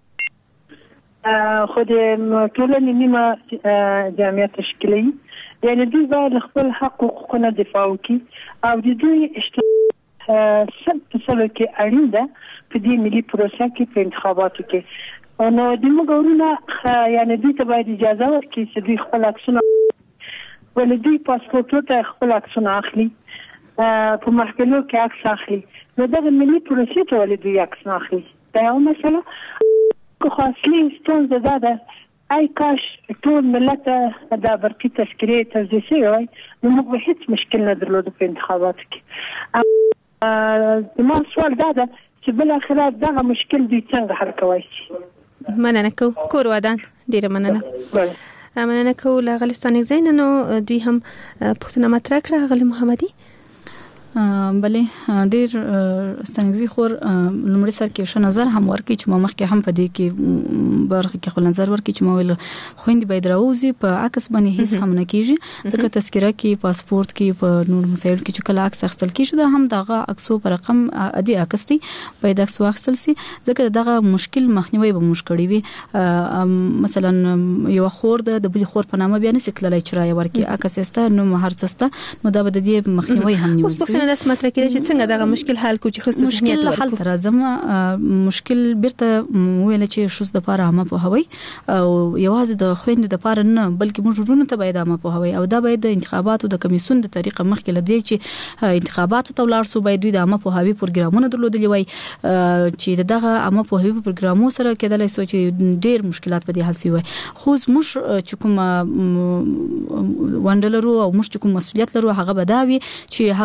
خو د ټولنې نیمه جامعه تشکیلي، یعنی دوی باید خپل حق حقوقونه دفاع وکړي او د دوی اشتراک سب څه کې اړین ده په دې ملي پروسه کې په انتخاباتو کې. نو د موږ یعنی دوی ته باید اجازه ورکړي چې دوی خپل عکسونه ولې دوی پاسپورټ ته خپل عکسونه اخلي په محکمو کې عکس اخلي، نو دغه ملي پروسې ته ولې دوی عکس نه اخلي؟ دا یو مسله. خو اصلي ستونزه دا ده ای کاش ټول ملت د برقي تذکرې توزیع شوی وای نو موږ به هیڅ مشکل نه درلود په انتخاباتو کې. زما سوال دا ده چې بل اخره دغه مشکل دوی څنګه حل کوي؟ مننه کو کور ودان ډیره مننه. مننه کو لغلستان زین نو دوی هم پښتنه مطرح کړه غلی محمدي. بله ډیر ستنګزي خور لمړی سر کې ښه نظر هم ورکړي چې ما مخکې هم په دې کې برخه کې خپل نظر ورکړي چې ما ویل خويندې باید راوځي په عکس باندې هیڅ هم نه کیږي ځکه تذکره کې پاسپورت کې په نور مسایل کې چې کله عکس اخیستل کیږي دا هم دغه عکسو پر رقم ادي عکس دی باید عکس واخیستل سي ځکه دغه مشکل مخنیوي به مش کړی وي. مثلا یو خور د بل خور په نامه بیا نه سکلای چرای ورکي عکس استه نو هرڅسته نو دا به د دې مخنیوي هم نیول د سمتره کې چې څنګه دغه مشکل حل کو چې خصوصي مشکل حل تر ازمه مشکل بیرته ویل چې شوز د پاره هم په هوي او یوازې د خويندو د پاره نه بلکې موږ ورونو ته باید هم په هوي او دا باید د انتخاباتو د کمیسون د طریقه مخکې لدی چې انتخاباتو ته ولار سو باید د هم په هوي پروګرامونه درلودلی وای چې دغه هم په هوي پروګرامو سره کېدلای سو چې ډیر مشکلات په دې حل سی وای. خو موږ چې کوم وندلرو او موږ چې کوم مسولیت لرو هغه بداوي چې هغه کسان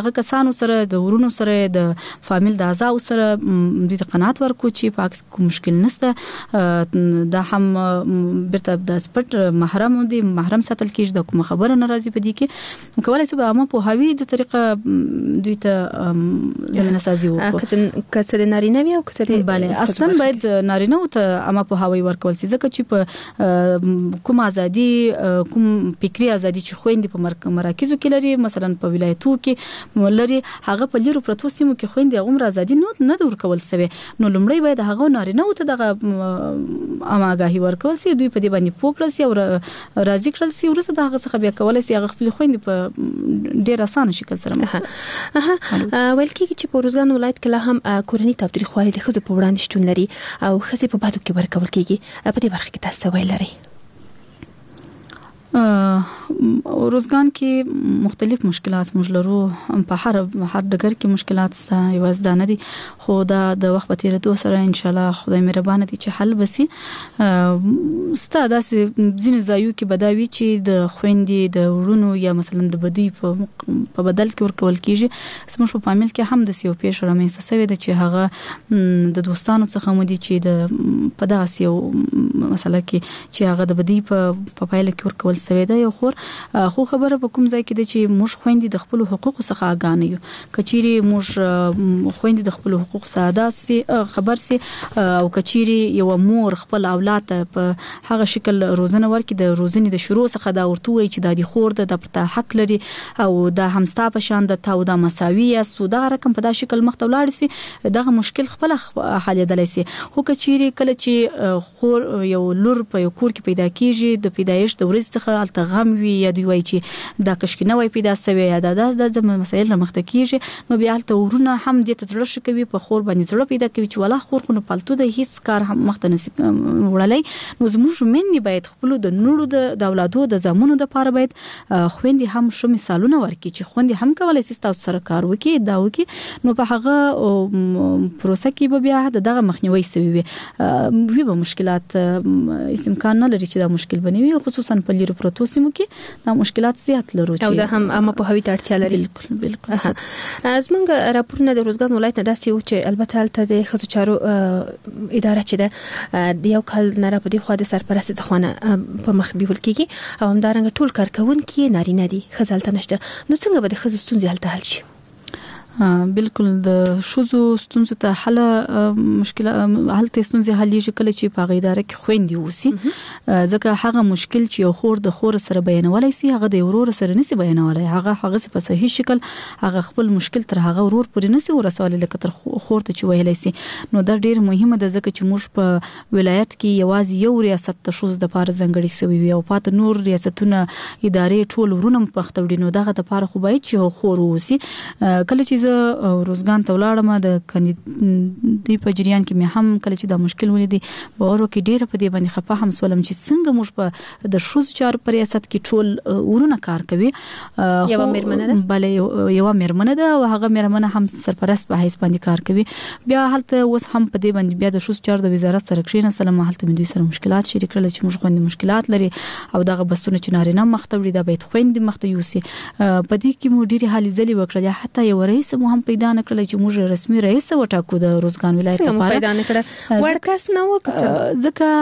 خپلوانو سره د ورونو سره د فامیل د اعضاء سره د قناعت ورکو چې پاک کوم مشکل نشته دا هم برته د سپټ محرم دی محرم ساتل کیږي د کوم خبره ناراضي پدې کې کولای شو به عامه په هوی د طریقه دوی ته زمينه سازي وکړي کڅ د نارینه وي او کڅ بله اصلا باید نارینه ته عامه په هوی ورکول شي ځکه چې په کوم ازادي کوم فکری ازادي چې خويندې په مراکزو کې لري مثلا په ولایتو کې لري هغه په لیرو پروتو سیمو کې خويندې عمر ازادي نه نه ورکول شوی نو لمړی باید هغه نارینه ته دغه اماګاهي ورکول شي دوی په دې باندې پوکړل شي او راضي کړل شي ورسره دغه څخه بیا کولای شي هغه خپل خويندې په ډیر اسانه شکل سره اها ول کې چې په روزګان ولایت کې لا هم کورنۍ تاوتریخوالي د خزو په وړاندې شتون لري او خزې په بادو کې ورکول کیږي په دې برخه کې تاسو ویل لري روزګان کې مختلف مشکلات موږ لرو په هر هر ډګر کې مشکلات سه یو ځد نه دي خو دا د وخت په تیریدو سره ان شاء الله خدای مهربان دي چې حل وسی ستاسو د ځینو ځایو کې بداوي چې د خويندې د ورونو یا مثلا د بدی په بدل کې ورکول کیږي سمو په فامیل کې هم د سیو پیښ رامنځته شوی د چې هغه د دوستانو څخه مو دي چې د په داسې یو مسله کې چې هغه د بدی په پایله کې ورکول سوی دا یو خور خو خبره په کوم ځای کې د چې موږ خويندې د خپل حقوقو څخه آګاه نه یو کچيري موږ خويندې د خپل حقوق ساده سي خبر سي او کچيري یو مور خپل اولاد په هغه شکل روزنه ورکړي د روزنې د شروع څخه دا ورته وي چې د خور د پرته حق لري او د همستا په شان د تاو د مساویه سودا رقم په دا شکل مخته ولاړ سي دغه مشکل خپل حل یدلی سي خو کچيري کله چې خور یو لور په یو کور کې پیدا کیږي د پیدایش د ورځ څخه التغم وی یا دی وای چې دا کشکینه وای پیدا سوی یا دا د مسایل مخته کیږي نو بیا ته ورونه هم د تزړه شکوي په خور باندې زړه پیدا کوي چې ولا خور خو نه پالتو د هیڅ کار هم مخته نس وړلای نو زموږ منني باید خپل د نړو د اولادو د زمونو د پاره باید خويندې هم شو مثالونه ورکړي چې خويندې هم کولای شي تاسو سره کار وکړي دا وکړي نو په هغه پروسه کې به بیا دغه مخنیوي سوي وي وي مشکلات اسم کان نه لري چې دا مشکل بنوي خصوصا په لیرو پروتو سیمو کې دا مشکلات زیات لرو او دا هم اما په هوی ته اړتیا لري بالکل بالکل زمونږ راپورونه د روزګان ولایت نه داسې و چې البته هلته د خزو چارو اداره چې ده د یو کال نه را په دې خوا د سرپرست د خوانه په مخ بیول کېږي او همدارنګه ټول کارکونکي نارینه دي ښځه هلته نشته نو څنګه به د ښځو ستونزې هلته حل شي بالکل د شوزو ستونزو ته حل مشکل حالت ستونزې حلېږي کله چې په غیداره کې خويندې وسی ځکه هغه مشکل چې یو خور د خور سره بیانولای سي هغه د ورور سره نسی بیانولای هغه هغه په صحیح شکل هغه خپل مشکل تر هغه ورور پورې نسی ورسولای لکه تر خور ته چې ویلای سي نو دا ډیر مهمه ده ځکه چې موږ په ولایت کې یوازې یو ریاست ته شوز د پاره ځنګړي سوي وي او پات نور ریاستونه ادارې ټول ورونه پختوډي نو دغه د پاره خو باید چې خور وسی کله چې روزګان ته ولاړم د کندي په جریان کې مې هم کله چې دا مشکل ولیدي باور وکړي ډېر په دې باندې خپه هم سولم چې څنګه موږ په د شوز چار پر ریاست کې ټول ورونه کار کوي یو مېرمنه ده بلې یو مېرمنه ده او هغه مېرمنه هم سرپرست په حیث باندې کار کوي بیا هلته اوس هم په دې باندې بیا د شوز چار د وزارت سره کړي نه سلام هلته مې دوی سره مشکلات شریک کړل چې موږ خوندې مشکلات لري او دغه بسونه چې نارینه مخته وړي دا باید خوندې مخته یوسي په دې کې مو ډېری حالي ځلې وکړل حتی یو رئیس مو هم پیدا نکړل چې موږ رسمي رئیس وټاکو د روزګان ولایت لپاره پیدا نکړه ورکاس نه وکړه ځکه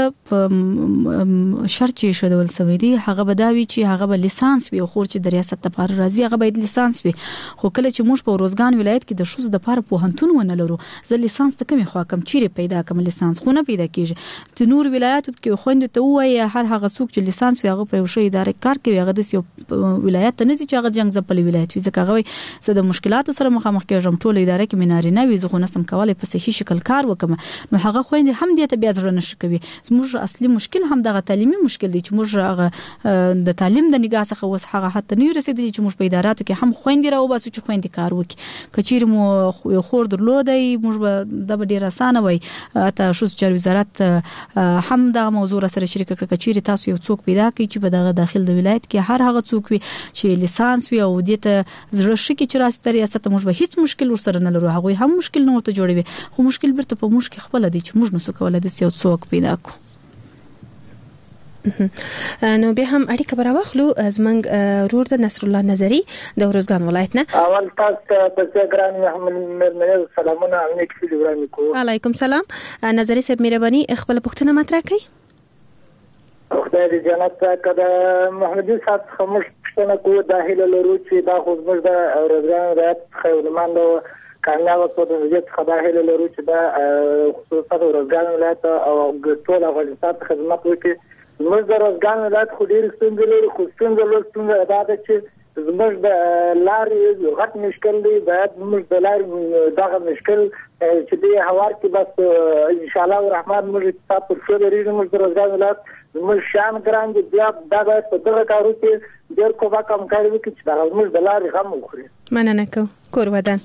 حالت شرط چې شډول سوي دي هغه بداوي چې هغه به لیسانس وي خو چې د ریاست لپاره راځي هغه باید لیسانس وي خو کله چې موږ په روزګان ولایت کې د شوز د لپاره پوهنتون ونه لرو زه لیسانس ته کومه خوا کم چیرې پیدا کوم لیسانس خو نه پیدا کیږي د نور ولایتو کې خويند ته وایي هر هغه څوک چې لیسانس وي هغه په یو شی ادارې کار کوي هغه د یو ولایت نه چې هغه جنگ زپل ولایت وي ځکه هغه زه د مشکلاتو سره مخامخ کېږم ټول ادارې کې مناري نه وي زه خو نسم کولای په صحیح شکل کار وکم نو هغه خويندې هم دې ته بیا ځړنه شکوي زموږ اصلي مشکل هم دغه تعلیمي مشکل دی چې موږ هغه د تعلیم د نگاه څخه وس هغه حتی نه رسیدلی چې موږ په اداراتو کې هم خويندې راو باسو چې خويندې کار وکړي کچیر مو خور درلودای موږ به د ډیر اسانه وای ته شوز چار وزارت هم د موضوع سره شریک کړ کچیر تاسو یو څوک پیدا کړئ چې په دغه داخل د ولایت کې هر هغه څوک وي چې لیسانس وي او دې ته زړه شي چې راست ریاست موږ به هیڅ مشکل ورسره نه لرو هغه هم مشکل نه ورته جوړوي خو مشکل برته په موږ کې خپل دي چې موږ نو څه کولای د یو څوک پیدا کو نو به هم اړیکه براوخلو زمنګ رور د نصر الله نظری د روزګان ولایت نه. اول تاسو په ګران محمد مرمن سلامونه علیکم وړاندې کوم. علیکم سلام. نظری صاحب مهرباني خپل پوښتنه مطرح کړئ. خدای دې جنت کده محمدي صاحب خموش پښتنه کو داخله لرو چې دا خو زموږ د روزګان رات خیرمن له کامیاب په دې خدای لرو چې دا خصوصا روزګان ولایت او ټول افغانستان خدمت وکړي. زموږ د روزګان ولایت خو ډیر ستونزې لري، خو ستونزې لري ستونزې دا ده چې زموږ د لارې غټ مشکل دی. باید زموږ د لارې دغه مشکل چې دی هوار کې بس ان شاء الله الرحمن موږ تاسو په څیر لري موږ د روزګان ولایت موږ شان ګران دي بیا دا به په دغه کارو کې ډېر کومه کم کاری وکړي چې دا موږ د لارې غم وخوري. مننه کوم کور ودان.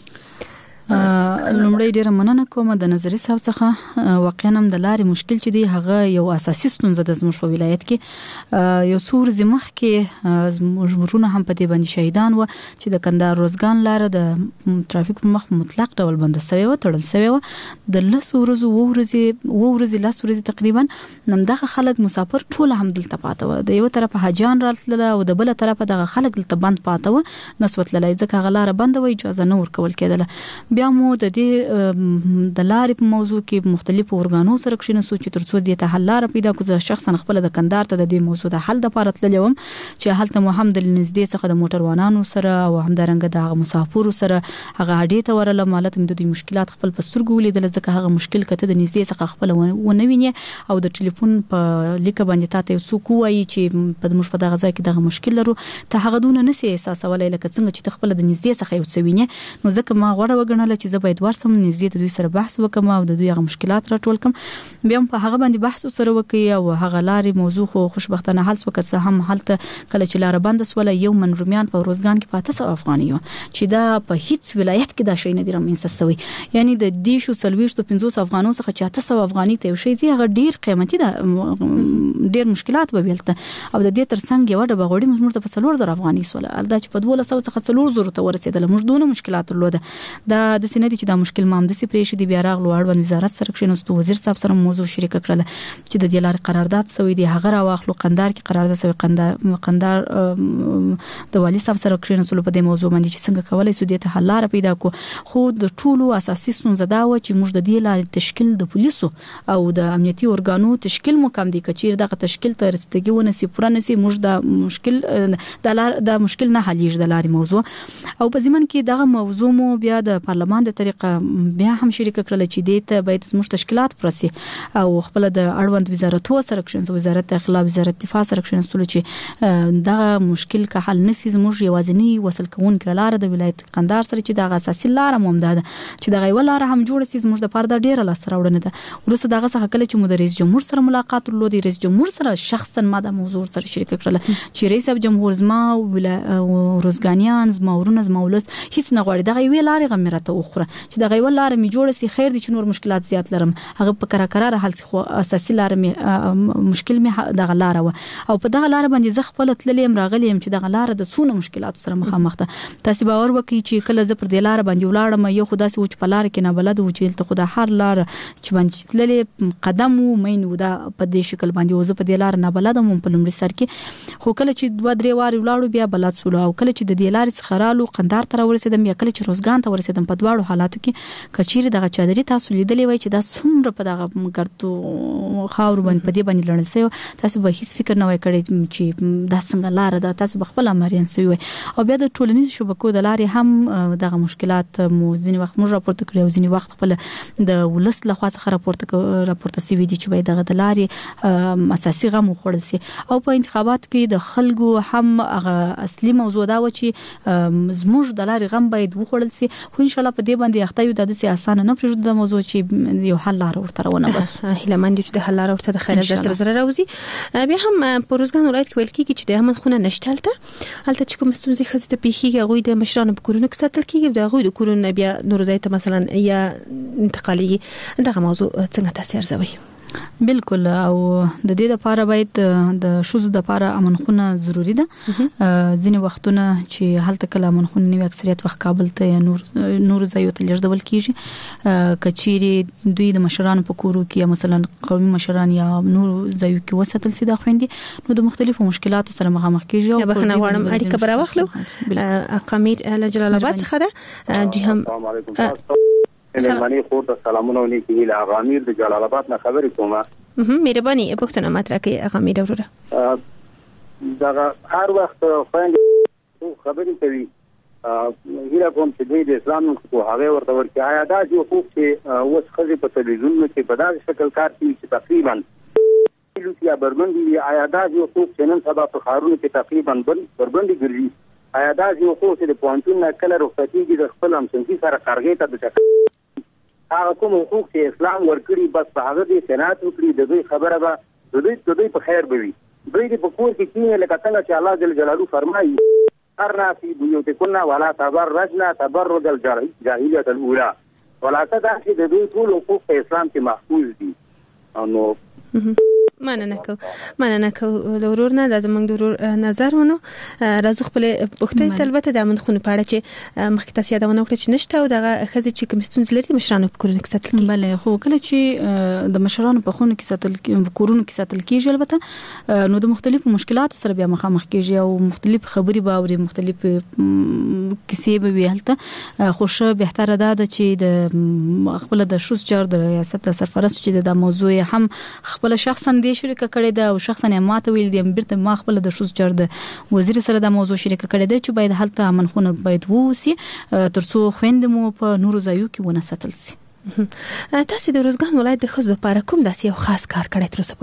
لومړی ډیره مننه کوم د نظری صاحب څخه. واقعا هم د لارې مشکل چې دی هغه یو اساسي ستونزه د زموږ په ولایت کې. یو څو ورځې مخکې زموږ ورونه هم په دې باندې شهیدان و چې د کندهار روزګان لار د ترافیک په مخ مطلق ډول بند شوی و، تړل شوی و. د لسو ورځو و ورځې و ورځې لس ورځې تقریبا نمدغه خلک مسافر ټول هم دلته پاته و. د یو طرف حاجان راتله او د بل طرف دغه خلک دلته بند پاته و، نسوت لای ځکه غلاره بند و، اجازه نه ورکول کېدله. بیا مو د دې د لارې په موضوع کې مختلفو ارګانو سره کښینو چې ترڅو دې ته حل لاره پیدا کړو. زه شخصا خپل د کندهار ته د دې موضوع د حل لپاره تللی وم چې هلته مو هم د نږدې څخه د موټروانانو سره او همدارنګه د مسافرو سره هغه اډې ته ورلم. مالته مې د دې مشکلات خپل په سترګو ولیدل ځکه هغه مشکل کته د نږدې څخه خپل ونه ویني او د ټلیفون په لیک باندې تاسو یو څوک وایي چې په موږ په دغه ځای کې دغه مشکل لرو ته هغه دونه نسی احساسولای لکه څنګه چې خپل د نږدې څخه یو څه ویني. نو ځکه ما غوړه وګڼله چې زه باید ورسم نږدې د دوی سره بحث وکم او د دوی هغه مشکلات راټول کم، بیا په هغه باندې بحث سره وکي او هغه لارې موضوع خو خوشبختانه حل وکړ. څه هم حالت کله چې لار بند سول یو من رومیان په روزګان کې پاته سو افغاني چې دا په هیڅ ولایت کې دا شي نه دی رامنځته شوی. یعنی د دې شو سلويشت پنځوس افغانو څخه چې تاسو افغاني ته شي زی هغه ډیر قیمتي ده، ډیر مشکلات به ویلته او د دې ترڅنګ یو د بغوړي موږ ته په څلور زره افغاني سول الدا چې په دوله سو څخه څلور زره ته ورسېدل. موږ دونه مشکلات درلوده. دا د سینې چې دا مشکل مام د سي پریش دی بیا راغلو اړوند وزارت سره کښینوستو وزیر صاحب سره موضوع شریک کړل چې د دې لارې قرارداد سوی دی هغه راوخلو. قندهار کې قرارداد سوی، قندهار قندهار د والی صاحب سره کښینوستلو په دې موضوع باندې چې څنګه کولای سو دې ته حل لاره پیدا کو. خو د ټولو اساسي ستونزه دا و چې موږ د دې لارې تشکیل د پولیسو او د امنیتي ارګانو تشکیل مو کم دي. کچیر دغه تشکیل ته رسیدګي ونسی پوره نسی موږ د مشکل د لار د مشکل نه حلیږي د لارې موضوع. او په ځمن کې دغه موضوع مو بیا د پارلمان د طریقه بیا هم شریک کړل چې دې ته باید زموږ تشکیلات پرسي او خپل د اړوند وزارتو سره کښینځو، وزارت داخله، وزارت دفاع سره کښینځو چې دا مشکل که حل نسی زموږ یوازینی وصل کوونکې لار د ولایت قندهار سره چې دا اساسي لار هم ده چې دا غوړه لار هم جوړ سي زموږ د پاره د ډیره لاس راوړنه ده. ورسره دغه څخه کله چې مو د رئیس جمهور سره ملاقات ورلودي، رئیس جمهور سره شخصا ما د موضوع سره شریک کړل چې رئیس جمهور زما روزګانیان زما ورونه زما ولس هیڅ نه غواړي دغه وی لارې غمرته وخره چې دغه وی لار می جوړ سي خیر دي چې نور مشکلات زیات لرم هغه په قرار قرار حل سي. خو اساسي لار می مشکل می دغه لار و او په دغه لار باندې زه خپل تللم راغلم چې دغه لار د سونه مشکلات سره مخامخ ده. تاسو باور وکړئ چې کله زه پر دې لار باندې ولاړم یو خدای سي چې په لار کې نه بلد و چې ته خدای هر لار چې باندې تللې قدم و مینو دا په دې شکل باندې و زه په دې لار نه بلدم په لومړي سر کې. خو کله چې دوه درې واره ولاړو بیا بلد سول او کله چې د دې لارې څخه رالو قندهار ته ورسېدم یا کله چې روزګان ته ورسېدم په دواړو حالاتو کې کچیر دغه چادرې تاسو لیدلې وای چې دا څومره په دغه ګرځو خاور باندې په دې باندې لړل سوی تاسو به هیڅ فکر نه وای کړی چې دا څنګه لار ده، تاسو به خپل امریان سوی وای. او بیا د ټولنیز شبکو د لارې هم دغه مشکلات مو ځینې وخت موږ راپورته کړی او ځینې وخت خپل د ولس لخوا څخه راپورته راپورته سوي دي چې باید دغه د لارې اساسي غم وخوړل سي. او په انتخاباتو کې د خلکو هم هغه اصلي موضوع دا و چې زموږ د لارې غم باید وخوړل سي. خو ان شاء الله په دې باندې اخته یو د سي اسانه نه پرېږدو د موضوع چې یو حل لار ورته ونه بس هله من دي چې د حل لار ورته د خیر زر زر راوځي. بیا هم په روزګان ولایت کې ویل کیږي چې د امن خونه نشټالته هلته چې کوم ستونزې خزه ته پیخي هغه د مشرانو په کورونو کې ساتل کیږي د هغه د کورونو بیا نور ځای ته مثلا یا انتقالي دغه موضوع څنګه تاثیر زوي؟ بالکل او د دې لپاره باید د شوزو د لپاره امنخونه ضروری ده. ځینې وختونه چې هلته کله امنخونه نیو اکثریت وخت کابل ته یا نور نور ځایو ته لږدول کیږي. کچيري دوی د مشرانو په کورو کې مثلا قومي مشران یا نور ځایو کې وساتل سي د خويندې نو د مختلفو مشکلاتو سره مخامخ کیږي. او بخنه غواړم اړیکه برا واخلو. قمیر له جلال آباد څخه ده دوی هم السلام علیکم. مېلمنې خو ته سلامونه ونیسي له غامیر د جلال آباد نه خبرې کومه. مهرباني پښتنه ماته راکې غامیر وروره. دا هر وخت خويندې خبرې کوي هیله کوم چې دوی د اسلام په هغه ورته ورکړي آیا دا چې حقوق چې اوس خځې په تلویزیون کې په داسې شکل کار کوي چې تقریبا لوتیا بربندي آیا دا چې حقوق چې نن سبا په خارونو کې تقریبا بربندي ګرځي آیا دا چې حقوق چې د پوانټون نه کله رخصتي د خپل همسنګي سره کارګې ته د هغه کوم حقوق چې اسلام ورکړي بس په هغه دي سنات وکړي د دوی خبره به د دوی د دوی په خیر به وي. دوی د پکور کې کینې لکه څنګه چې الله جل جلاله فرمایي ارنا فی بیوتکنا ولا تبرجنا تبرج الجاهلیه الاولى ولا تدعي د دوی ټول حقوق په اسلام کې محفوظ دي. نو مننه کو مننه کو لورورنا د موږ د نظر ونه راځو خپل پښتې طلبته د امنخونه پاړه چې مخکې تاسو یادونه وکړه چې نشته او دغه خزې چې کمستون لري مشرانو په کورونو کې ساتل کیږي. بله خو کله چې د مشرانو په خونه کې ساتل کورونو کې ساتل کیږي البته نو د مختلفو مشکلاتو سره بیا مخامخ کیږي او مختلف خبري باوري مختلف کیسې به ویلته خوشه بهتره ده چې د خپل د شوز چار د ریاست سرپرست چې د موضوع هم خپل شخصا د شریکه کړې ده او شخصا ماته ویل دي بیرته ما خپل د شوز چار د وزیر سره د موضوع شریکه کړې ده چې باید هلته امنخونه باید ووسی ترڅو خويندمو په نورو ځایو کې ونه ساتل سي. تاسو د روزګان ولایت د خزو لپاره کوم داسې یو خاص کار کړی تر اوسه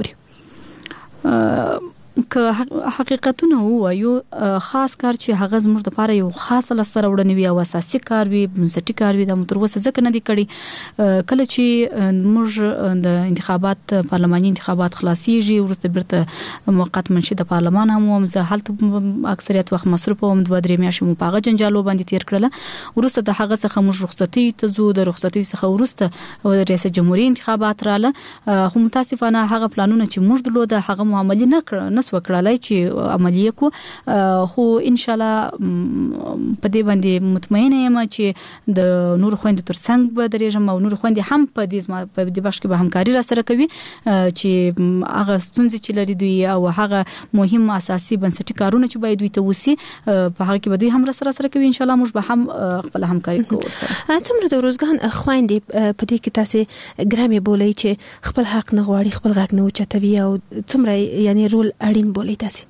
پورې؟ که حقیقتونه وایو خاص کار چې هغه زموږ د لپاره یو خاص لسره وړنی وي او اساسي کار وي بنسټي کار وي د متروسه ځکه نه دی کړی. کله چې موږ د انتخابات پارلماني انتخابات خلاصيږي ورته برته موقت منشي د پارلمان هم زه حالت اکثریت وخت مصروف وم دوه درې میاشتې مو پاغه جنجالو باندې تیر کړل. ورسته د هغه څخه موږ رخصتي ته زو د رخصتي څخه ورسته رئیس جمهوریت انتخابات رااله خو متاسفانه هغه پلانونه چې موږ درلوده هغه معاملې نه کړ نه وکړلای چې عملیه کو خو ان شاء الله په دې باندې مطمئنه یم چې د نور خويند تر څنګ به درېږم او نور خويند هم په دې په دې بخش کې به همکاري را سره کوي چې هغه ستونزې چې لري دوی او هغه مهم اساسي بنسټي کارونه چې باید دوی ته وسی په هغه کې به دوی هم را سره سره کوي ان شاء الله موږ به هم خپل همکاري کوو سره. څومره د روزګان خويند په دې کې تاسو ګرامي بولای چې خپل حق نه غواړي خپل غږ نه اوچتوي او څومره یعنی رول اړین بولي تاسو؟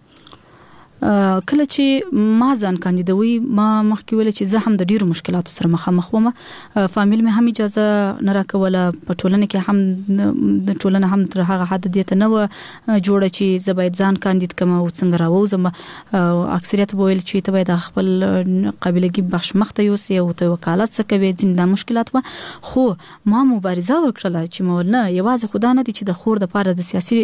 کله چې ما ځان کاندیدوي ما مخکې ویل چې زه هم د ډیرو مشکلاتو سره مخامخ وم. فامیل مې هم اجازه نه راکوله په ټولنه کې هم د ټولنه هم تر هغه حد دی ته نه و جوړه چې زه باید ځان کاندید کوم او څنګه راوځم. اکثریت ویل چې ته باید خپل قابلیت بخش مخته یوسې او ته وکالت څه کوي ځینې مشکلات و خو ما مبارزه وکړه چې مولنا یوازې خدا نه دي چې د خور د پاره د سیاسي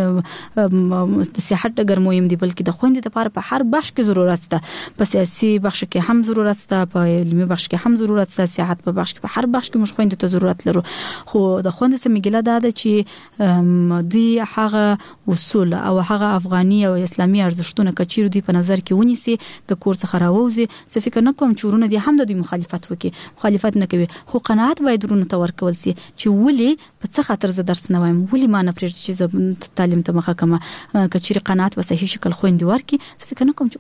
د سیاحت ډګر مهم دي بلکې د خويند د پاره په هر بخش کې ضرورت ده په سیاسي بخش کې هم ضرورت ده په علمي بخش کې هم ضرورت ده سیاحت په بخش کې په هر بخش کې موږ خويند ته ضرورت لرو خو د خويند سره مګله ده چې دوی هغه اصول او هغه افغاني او اسلامي ارزښتونه کچیر دوی په نظر کې ونیسي د کور څخه راوځي څه فکر نه کوم چورونه دي هم د دوی مخالفت وکي مخالفت نه کوي خو قناعت باید ورونه تور کول سي چې ولي په څه خاطر زه درس نه وایم ولي ما نه پرېږدي چې زه تعلیم ته مخه کما کچیر قناعت په صحیح شکل خويند ورکي فکر نه کوم چې